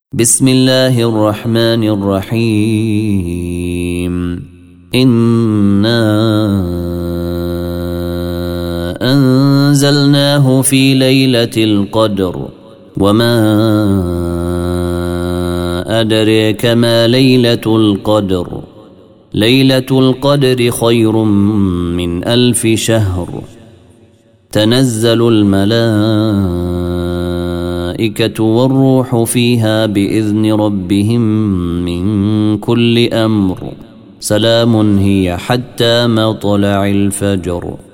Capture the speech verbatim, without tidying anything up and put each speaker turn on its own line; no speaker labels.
بسم الله الرحمن الرحيم إنا أنزلناه في ليلة القدر وما أدريك ما ليلة القدر ليلة القدر خير من ألف شهر تنزل الملائكة والروح فيها بإذن ربهم من كل أمر سلام هي حتى مطلع الفجر.